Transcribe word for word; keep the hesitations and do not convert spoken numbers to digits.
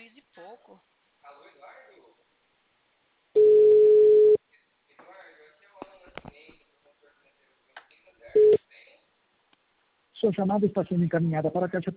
dois e pouco. Sua chamada está sendo encaminhada para a caixa